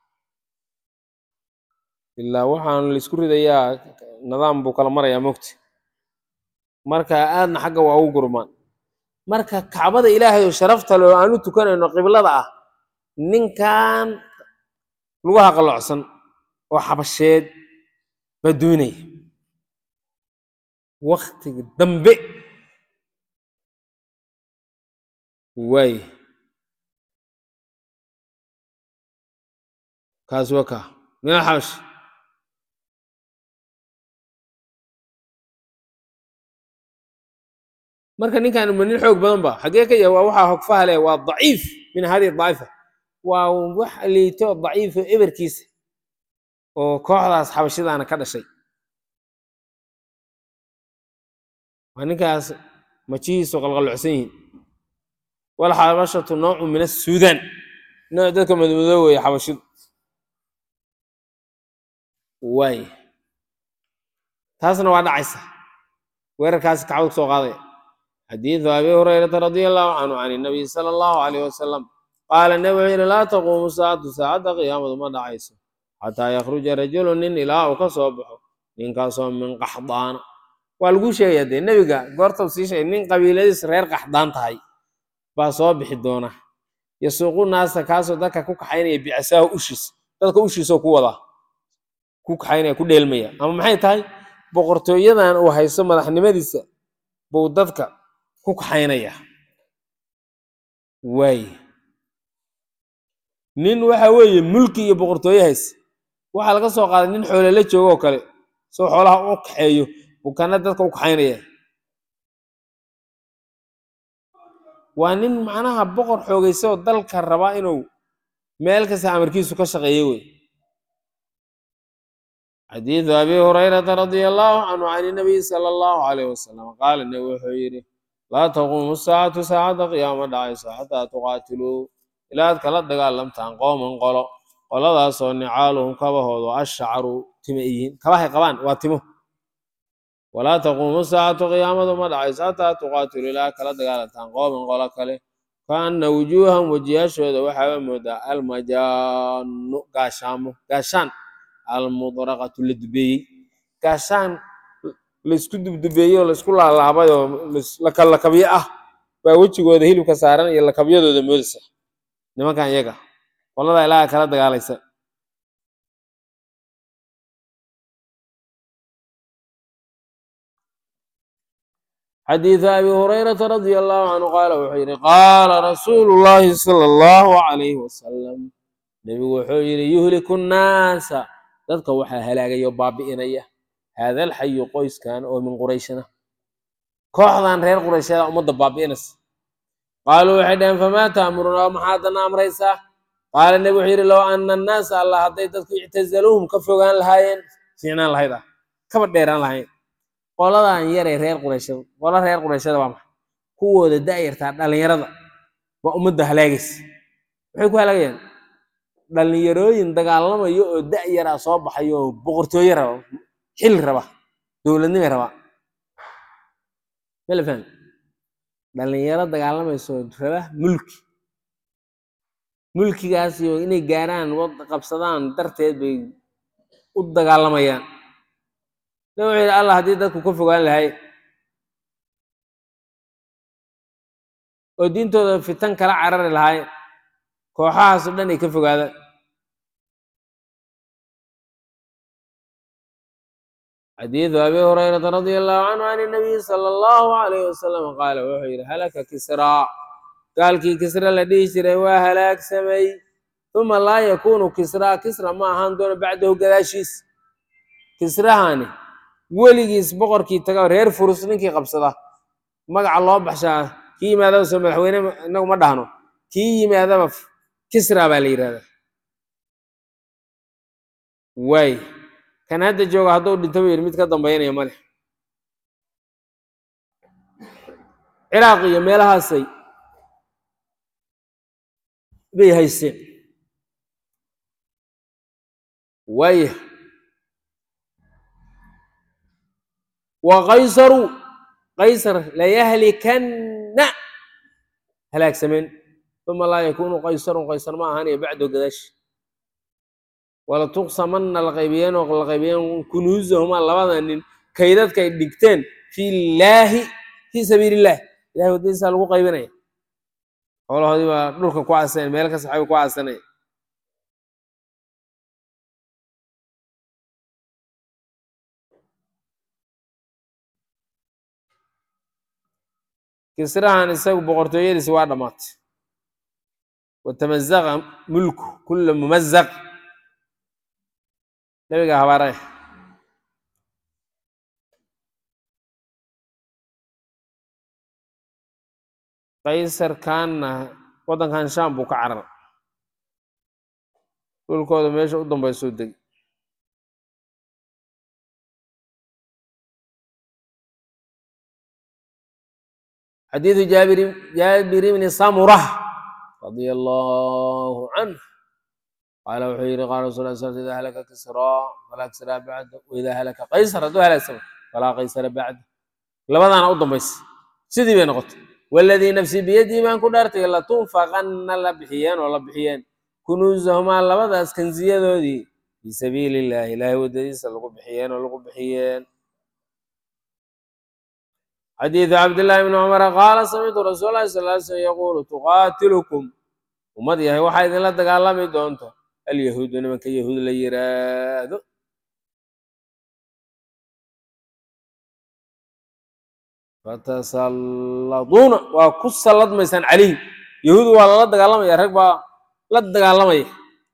A: ilaa waxaan laisku ridayaa nidaam buu kala marayaa mogti marka aadna xagga waa ugu gurmaan marka kacbada ilaahay oo sharafta leh oo aan u tukanayno qiblada ah ninkan lugaha qalloocsan oo xabasheed baa duunaya waktiga dambe waay kaas waa kaa min alxabash marka ninkan ma nin xoog badan ba xagee ka yahay waa waxaa hogfaha leh waa daciif min hadihi daa'ifa waa wax liito daciifo eberkiisa oo kooxdaas xabashidaana ka dhashay waa ninkaas majihiisu qalqalocsan yihiin walxabashatu noocu min asuudaan nooc dadka madmadoo weeye xabashidu waay taasna waa dhacaysa weerarkaasi kacbada kusoo qaadaya xadiidu abi hurayrata radia allahu canhu can nabiy sala allahu alayh wasalam qaala nabi wuxuu yidhi laa taquumu saacatu saacadda qiyaamadu ma dhacayso xataa yakhruja rajulu nin ilaa uu ka soo baxo ninkaasoo min qaxdaana waa laguu sheegaya dee nebiga goorta sii sheegay nin qabiiladiis reer qaxdaan tahay baa soo bixi doona yasuuqu naasa kaasoo dadka ku kaxaynaya bicasaahu ushiis dadka ushiisoo ku wadaa ku kaxaynaya ku dheelmaya ama maxay tahay boqortooyadan uu hayso madaxnimadiisa buu dadka ku kaxaynaya waay nin waxa weeye mulki iyo boqortooye hayse waxaa laga soo qaaday nin xoole la joogo oo kale soo xoolaha u kaxeeyo buu kana dadka u kaxaynaya waa nin macnaha boqor xoogaysa oo dalka rabaa inuu meel kasta amarkiisu ka shaqeeyo wey xadiidu abi hurayrata radia allahu canhu can nabiy sala allahu alayh wasalam qaala nabi wuxuu yidhi laa taquumu saacatu saacadda qiyaama dhacayso xataa tuqaatiluu ilaad kala dagaalamtaan qooman qolo qoladaasoo nicaaluhum kabahoodu ashcaru tima yihiin kabahay qabaan waa timo walaa taquumu saacatu qiyaamadu ma dhacayso xataa tuqaatilu ilaa kala dagaalantaan qooman qolo kale kaana wujuuhan wejiyaashooda waxaaba moodaa almajaanu gaashaan almudraqatu la dubeeyey gaashaan laysku dubdubeeyey oo laysku laalaabay oo lakabyo ah baa wejigooda hilibka saaran iyo lakabyadooda moodaysa nimankan iyaga qolada ilaaha kala dagaalaysa xadiidu abi hurayrata radia allahu canhu qaala wuxuu yidhi qaala rasuulu llaahi sala allahu calayhi wasalam nebigu wuxuu yidhi yuhliku nnaasa dadka waxaa halaagaya oo baabi'inaya haada alxayu qoyskan oo min qurayshina kooxdan reer quraysheeda ummadda baabi'inaysa qaaluu waxay dhaheen famaa taamuruna maxaadana amraysaa qaala nebi wuxuu yidhi low ana annaasa allah hadday dadku ictazaluuhum ka fogaan lahaayeen fiicnaan lahayd ah kaba dheeraan lahayn qoladan yaree reer qurayshada qola reer qurayshada waa maxay kuwooda da'yartaa dhallinyarada waa ummadda halaagaysa waxay ku halaagayaan dhallinyarooyin dagaalamayo oo da'yaraa soo baxayo oo boqortooye raba xil raba dowladnimay raba malafan dhallinyaro dagaalamayso raba mulkigaas iyo inay gaaraan wada qabsadaan darteed bay u dagaalamayaan nabi wuxuu yidhi allah haddii dadku ka fogaan lahay oo diintooda fitan kala carari lahay kooxahaasoo dhan ay ka fogaadaan xadiidu abi hurayrata radia allahu canhu can inabiyi sala allahu alayh wasalam qaala wuxuu yidhi halaka kisraa gaalkii kisra la dhihi jiray waa halaagsamay uma laa yakuunu kisraa kisra ma ahaan doono bacdahu gadaashiis kisrahani weligiis boqorkii taga reer furus ninkii qabsada magaca loo baxshaa kii yimaadaba soo madaxweyne inagu ma dhahno kii yimaadaba kisra baa la yidhahdaa waay kan hadda jooga hadduu dhinto buu yidhi mid ka dambaynaya male ciraaq iyo meelahaasay bay haysteen waaya wa qaysaru qaysar layahlikanna halaagsameen uma laa yakuunu qaysarun qaysar ma ahaanayo bacdo gadaashi wala tuqsamanna la qaybiyeen oo la qaybiyeen kunuusahumaa labada nin kaydadkay dhigteen fillaahi fii sabiilillaah ilahay waddadiisa lagu qaybinaya xoolahoodii baa dhulka ku aasanaya meel ka saxay ku aasanaya kisrahan isagu boqortooyadiisi waa dhammaatay watamazaqa mulku kulla mumazaq nabiga habaaraya qaysarkaanna waddankan shaam buu ka carar dhulkooda meesha u dambaysuu degi xadiidu jaabir ibni samurah radia allahu canh qaala wuxuu yidhi qaala rasul lla sl idaa halaka kisraa falaa kisraa bacda waidaa halaka qaysar hadduu halaagsamo falaa qaysara bacda labadaana u dambaysa sidii bay noqotay waladii nafsii biyadii baan ku dhaartay latunfaqanna la bixiyeen oo la bixiyeen kunuusahumaa labadaas kansiyadoodii fii sabiili illaahi ilaahay waddadiisa lagu bixiyeen oo lagu bixiyeen xadiidu cabdillaahi bni cumara qaala samictu rasuul lahi sal ly slm yaquulu tuqaatilukum ummad yahay waxaa idinla dagaalami doonto alyahuudu nimanka yahuud la yiraahdo fatasalladuuna waa ku salladmaysaan calayhim yahuud waa lala dagaalamaya rag baa la dagaalamaya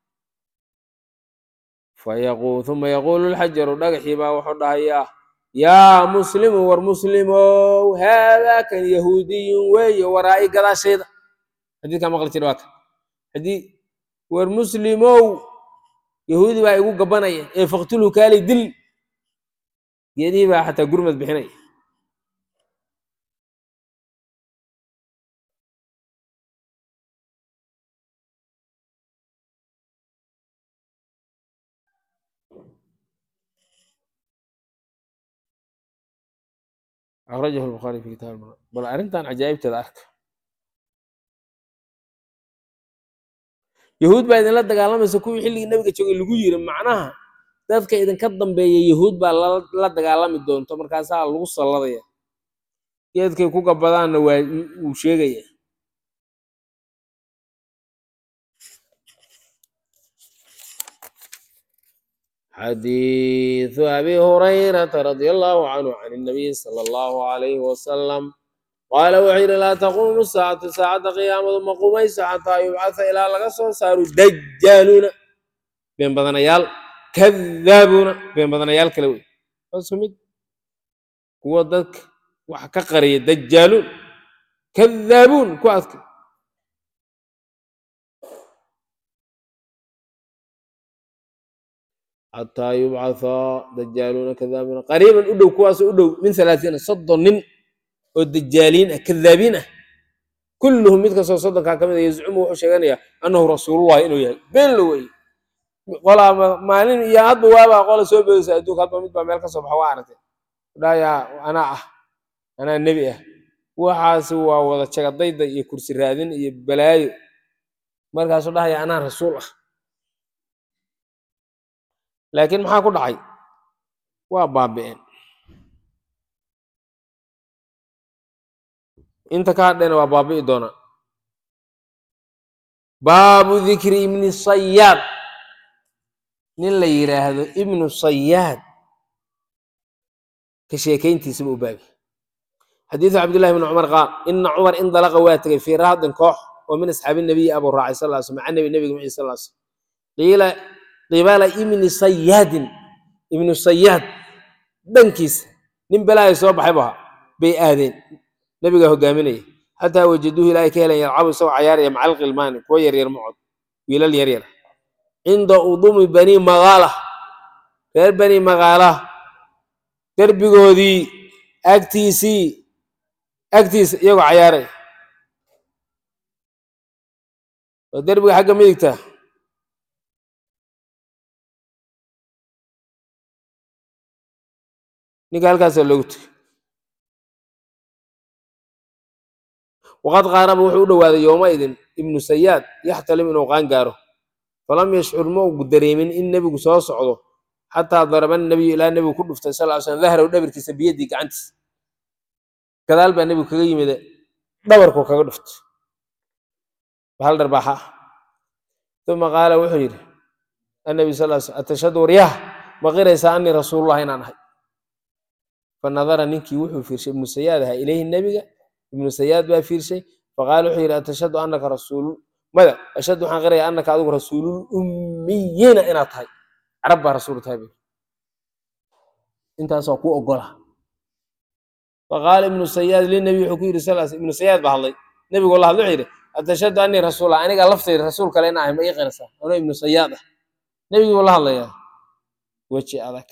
A: uma yaquulu lxajaru dhagaxii baa wuxuu dhahayaa yaa muslimu war muslimow haadaa kan yahuudiyun weeye waraa'i gadaashayda xadiidkaa maqli jira waa kan war muslimow yahuudi baa igu gabanaya ee faktulhu kaalay dil geedihii baa xataa gurmad bixinaya akhrajahu lbukhaari fi kitaab bal arrintan cajaa'ibteeda arka yahuud baa idinla dagaalamaysa kuwii xilligii nabiga joogay lagu yiri macnaha dadka idinka dambeeya yahuud baa la dagaalami doonto markaasaa lagu salladaya geedkay ku gabadaanna waa uu sheegaya xadiiثu abi hurayrata radia allahu canhu can الnabiy salى allahu alayhi wasalam qaala wuxuu yidhi laa taquumu saacatu saacadda qiyaamadu ma qumayso xataa yubcatha ilaa laga soo saaro dajaaluuna been badanayaal kadaabuuna been badanayaal kale wey isku mid kuwa dadka wax ka qariya dajaaluun kadaabuun ku adka xataa yubcatha dajaaluuna kadaabuuna qariiban u dhow kuwaas u dhow min 30 soddon nin oo dajaaliin ah kadaabiin ah kulluhum mid kastoo soddonkaa ka mid a yazcumu wuxuu sheeganayaa annahu rasuulullahi inuu yahay been la weye qolaa maalin iyo hadba waabaa qola soo beedaysa adduunka hadba mid baa meel ka soo baxa waa aragtay dhayaa anaa nebi ah waxaasi waa wada jagadayda iyo kursi raadin iyo balaayo markaasuu dhahaya anaa rasuul ah laakiin maxaa ku dhacay waa baabi'een inta ka hadhayna waa baabi'i doonaa baabu dikri ibni sayaad nin la yidhaahdo ibnu sayaad كشيكينتيس بو بابي حديث عبد الله بن عمر قال إن عمر انطلق واتقي في رهط كوح ومن أصحاب النبي أبو الراعي صلى الله عليه وسلم عن النبي صلى الله عليه وسلم قيل قبال ابن صياد دنكيس nin balaa soo baxay baa bay aadeen nabiga hogaaminay hatta wajiduhu ilaa ka helayaan yalcabu soo ciyaaraya macal qilmaan kuwa yar yar mucod wiilal yar yar inda udumi bani magala reer bani magala darbigoodii agtiis iyagoo ciyaaray oo darbiga xagga midigta ninka halkaas loogu tagay وقد قارب وحو دواده يومئذ ابن سياد يحتلم انه قان غارو فلم يشعر مو دريمين ان النبي سو سocdo حتى ضرب النبي الى النبي كدفت صلى الله عليه وسلم ظهره دبركيس بيدي غعنتس كدال با النبي كغا يميده دبركو كغا دفت بحال درباحه ثم قال وحير النبي صلى الله عليه وسلم اتشهد رياه مغيريسا اني رسول الله ان انا فنظر نينكي وحو في ابن سياد اليه النبي ابن سياد بقى في شيء فقالوا حيرا تشهد انك رسول ماذا اشهد عن غير انك ادو رسول الاميين ان اتحي عرب رسول تابي انت سوكو اوغلا فقال ابن سياد للنبي حكي رساله ابن سياد بحلي نبي والله هذو خير اتشهد اني رسول اني لفتي رسول كلا ان ما يقرسا انا ابن سياد نبي والله الله يا وجهي ادك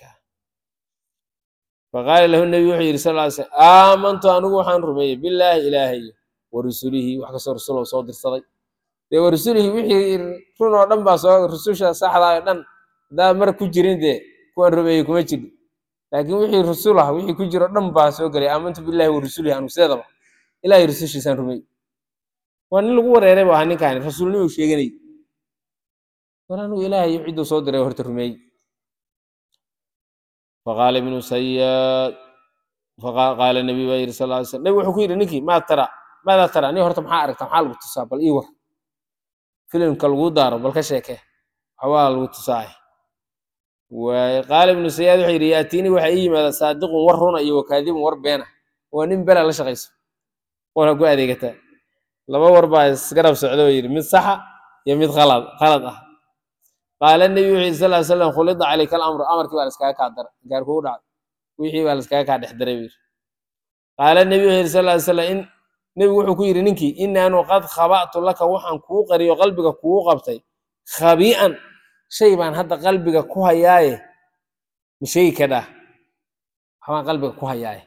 A: فقال له النبي صلى الله عليه وسلم آمنت أنه وحان رمي بالله إلهي ورسوله وحكى رسوله صادر صدي ورسوله وحي رونو دم با سو رسوله صحدا دن دا مر كجيرين دي كون رمي كما جيد لكن وحي رسوله وحي كجيرو دم با سو غري آمنت بالله ورسوله أنو سيدبا إلهي رسوله سان رمي وان لو وريره با هني كان رسولني و شيغني ورانو إلهي يعيد صادر هرت رمي فقال ابن سياد فقال النبي صلى الله عليه وسلم نبي وحكي نكي ماذا ترى ني هرت ما اركت ما لو تصابل اي ور فيلم كلغو دار بل كشيكه حوال لو تصاي وقال ابن سياد وحي ياتيني وحي ما صادق ورنا اي وكاذب ور بينه ونين بلا لا شقيس ولا كو اديغتا لبا ور با اسغرب سocdo yiri mid saxa iyo mid qalad ah قال النبي صلى الله عليه وسلم خلد عليك الامر امرك waa iska ka dar gaar ku dhac wixii waa iska ka dhexdaray قال النبي صلى الله عليه وسلم ان نبي wuxuu ku yiri ninki inaanu qad khaba'tu laka waxan ku qariyo qalbiga ku qabtay khabi'an shay baan hadda qalbiga ku hayaaye mishay kada waxaan qalbiga ku hayaaye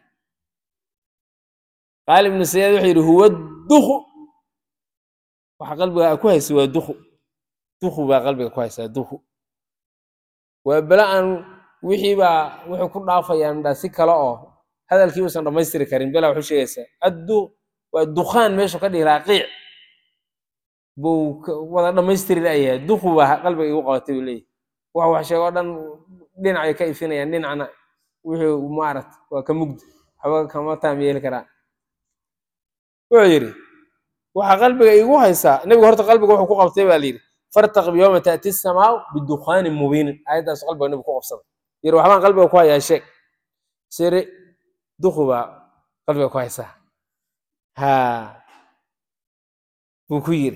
A: قال ابن سياد wuxuu yiri huwa dukhu waxa qalbiga ku hayso waa dukhu dukhu baa qalbiga ku haysa dukhu waa balaan wixii baa wuxuu ku dhaafayaan si kale oo hadalkii uusan dhamaystiri karin bala wuxuu sheegaysaa addu waa dukhaan meesha ka dhigay qiic buu wada dhamaystiri laayay dukhu baa qalbiga igu qabatay leey wax sheego dhan dhinacay ka ifinayaan dhinacna wuxuu maarat waa ka mugd haba kama taamiyeel kara wuxuu yiri waxa qalbiga igu haysa nabiga horta qalbiga wuxuu ku qabtay baa leeyahay فرتقب يوم تأتي السماء بالدخان مبين أيضا قلبه النبي كوف صدق يروح ما قلبه كويس شيء سير دخوا قلبه كويسة ها بكير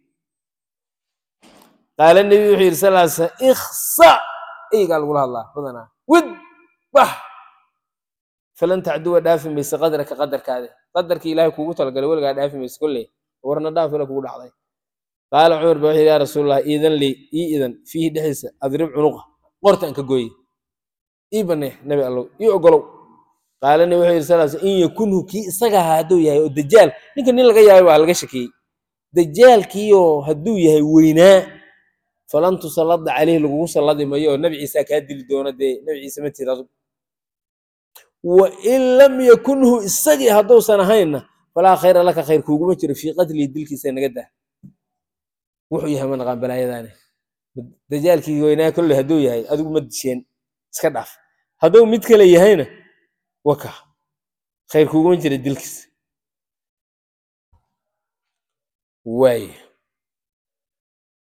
A: قال النبي صلى الله عليه وسلم اخصى اي قال قول الله بدنا ود بح فلن تعدو دافن بس قدرك قدرك إلهي كوغو تلقى ولقى دافن بس كله ورنا دافن لك كوغو دحday قال عمر بن يا رسول الله اذن لي اذن فيه دحيس اضرب عنقه قرتان كغوي ابنه نبي الله يوغلو قال النبي صلى الله عليه وسلم ان يكون كي اسغا هادو يحيى الدجال نين laga yaabay waa laga shakiyay dajaalkiyo haduu yahay weyna falan tusallad alayhi lagu salladi mayo nabi ciisa ka dili doona de nabi ciisa ma tirado wa in lam yakunhu isagi haduu san ahayna fala khayra laka khayr kuugu ma jiro fi qatli dilkiisa naga daa wuxuu yahay man qaan balaayadane dajaalkii weynaa kulli haduu yahay adigu ma disheen iska dhaaf haduu mid kale yahayna waka khayr kuugu ma jiro dilkiisa way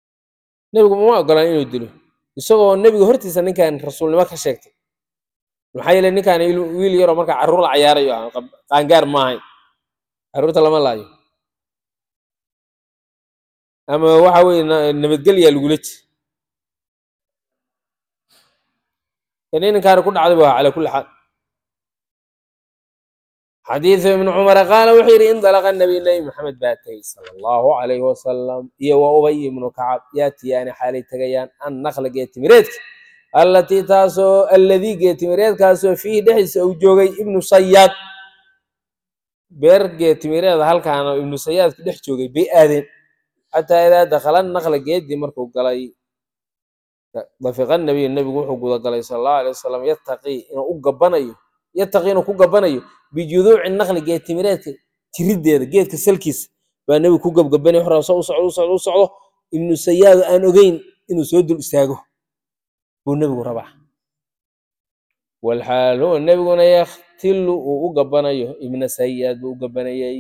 A: nabigu ma ogolaan inuu dilo isagoo nabiga hortiisa ninkan rasuulnimo ka sheegtay maxaa yeelay ninkaan wiil yaroo markaa carruur la cayaarayo qaangaar maahayn carruurta lama laayo ama waxa weye nabadgelyaa lagula ji kani ninkaani ku dhacday ba calaa kulli xaal xadiiثu ibn cumar qaala wuxuu yidhi indalaqa nabiy nabi maxamed baa tegey sala allahu calayhi wasalam iyo wa ubay ibnu kacab yaatiyaani xaalay tegayaan annakla geetimireedka allatii taasoo alladii geetimireedkaasoo fiihi dhexdiisa uu joogay ibnu sayaad beer geetimireeda halkaana ibnu sayaadku dhex joogay bay aadeen xataa idaa dakhala nakla geedii markuu galay dafiqa nabiy nebigu wuxuu gudagalay sala allahu alay wasalam yattaqii inuu ku gabanayo bijuduuci nakli geetimireedka jirideeda geedka salkiisa baa nebigu ku gabgabanay horaaso u socdo ibnu sayaad aan ogeyn inuu soo dul istaago buu nebigu rabaa walxaal huwa nebiguna yaktilu uu u gabanayo ibna sayaad buu u gabanayay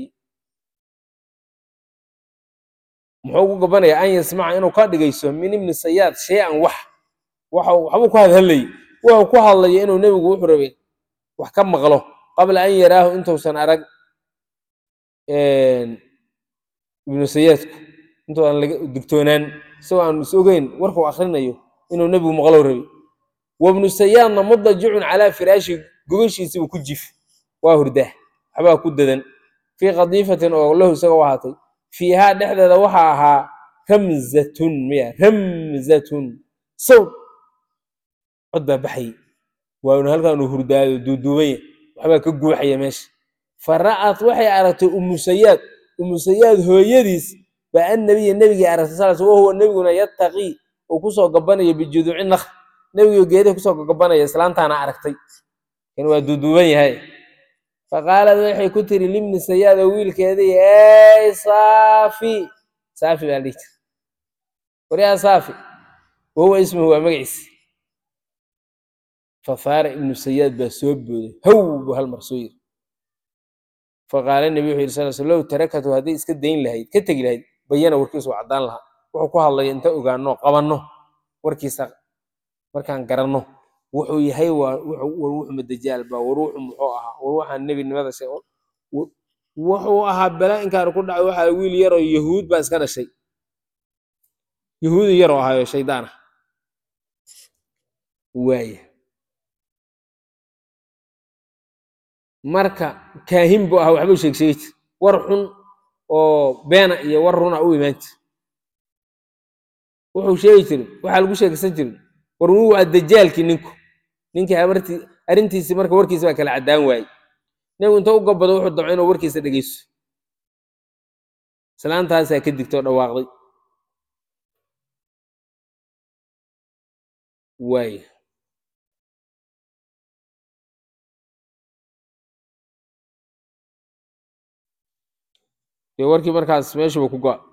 A: muxuu ku gabanaya an yasmaca inuu ka dhigayso min ibni sayaad shay-an waxbuu ku hadhadlayay wuxuu ku hadlaya inuu nebigu wuxuu rabay wax ka maqlo qabla an yaraahu intuusan arag ibnu sayaadku intuu aan laga digtoonaan isagoo aan is ogeyn warkuu akrinayo inuu nebigu maqlo rabay wabnu sayaadna mudajicun calaa firaashi gogashiisiibuu ku jif waa hurdaa waxbaa ku dadan fii qadiifatin oo lahu isaga u ahaatay fiihaa dhexdeeda waxaa ahaa ramzatun sawd cod baa baxayay waana halkaanu hurdaayo duuduubanya waxbaa ka guuxaya meesha fa ra'at waxay aragtay umu sayaad hooyadiis baa annabiya nebigii aragtay sal wahuwa nebiguna yattaqii uu kusoo gabanayo bijuduuci nakl nebigu geedaha kusoo gabanaya islaantaana aragtay kan waa duuduuban yahay faqaalad waxay ku tiri libni sayaad oo wiilkeedii ey saafi baa la dhihi jira waryaa saafi wahuwa ismuhu waa magaciisa fafaara ibnu sayaad baa soo booday how buu hal mar soo yiri faqaala nebi wuxuu yidhi sal sl low tarakatu hadday iska dayn lahayd ka tegi lahayd bayana warkiisu waa caddaan lahaa wuxuu ku hadlaya inta ogaano qabanno warkiisa markaan garanno wuxuu yahay wuxuma dajaal baa war wuxu muxuu ahaa war waxaan nebinimada wuxuu ahaa bala inkaan ku dhacay waxaa wiil yaroo yahuud baa iska dhashay yahuudi yaroo ahaayo shaydaan ah waaya marka kaahin buu ahaa waxbuu sheegsheegi jir war xun oo beena iyo war runa u imaan jir wuxuu sheegi jirin waxaa lagu sheegsan jirin war wuu waa dajaalkii ninkii arrintiisii marka warkiisa baa kala caddaan waayey nebigu inta u gabado wuxuu damco inuu warkiisa dhegeyso islaantaasaa ka digtoo dhawaaqday waaya dee warkii markaas meeshuba ku go'a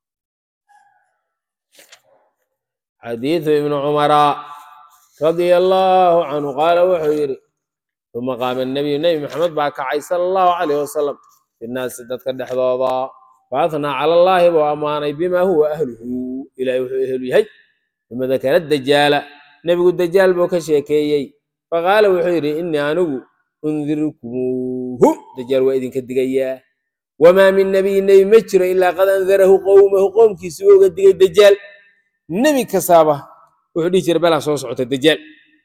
A: xadiiثu ibnu cumara radia allaahu canhu qaala wuxuu yidhi uma qaama nabiyu nebi maxamed baa kacay sala allahu calayh wasalam binnaasi dadka dhexdooda faathnaa cala allaahi buu ammaanay bimaa huwa ahluhu ilahay wuxuu ehelu yahay uma dakara dajaala nebigu dajaal buu ka sheekeeyey faqaala wuxuu yidhi innii anigu undirkumuuhu dajaal waa idinka digayaa wamaa min nabiyin nebi ma jiro ilaa qad andarahu qowmahu qoomkiisuu uga digay dajaal nebi kastaaba wuxuu dhihi jiray balaa soo socota dajaal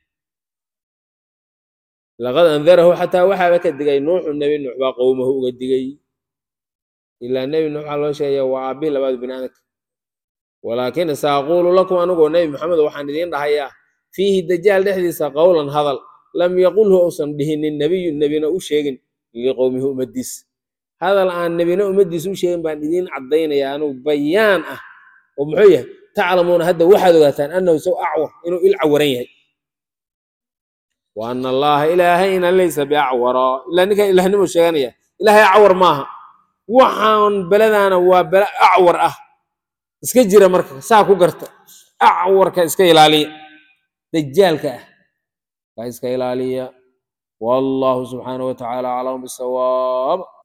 A: laqad andarahu xataa waxaaba ka digay nuuxu nebi nuux baa qowmahu uga digay ilaa nebi nuux waxaa loo sheegaya waa aabbihii labaad bini aadamka walaakin saaquulu lakum anigoo nebi maxamed waxaan idiin dhahayaa fiihi dajaal dhexdiisa qowlan hadal lam yaqulhu uusan dhihinin nebiyun nebina u sheegin liqowmihi ummadiis hadal aan nebina ummaddiisa u sheegin baan idiin caddaynaya anugu bayaan ah oo muxuu yahay taclamuuna hadda waxaad ogaataan annahu sow acwar inuu il cawaran yahay wa ana allaha ilaahayna laysa biacwara ilaa ninkan ilahnimo sheeganaya ilaahay acwar maaha waxaan beladaana waa bele acwar ah iska jira marka saa ku garta acwarka iska ilaaliya dajaalka ah kaa iska ilaaliya wallahu subxaanahu watacaala aclamu bisawaab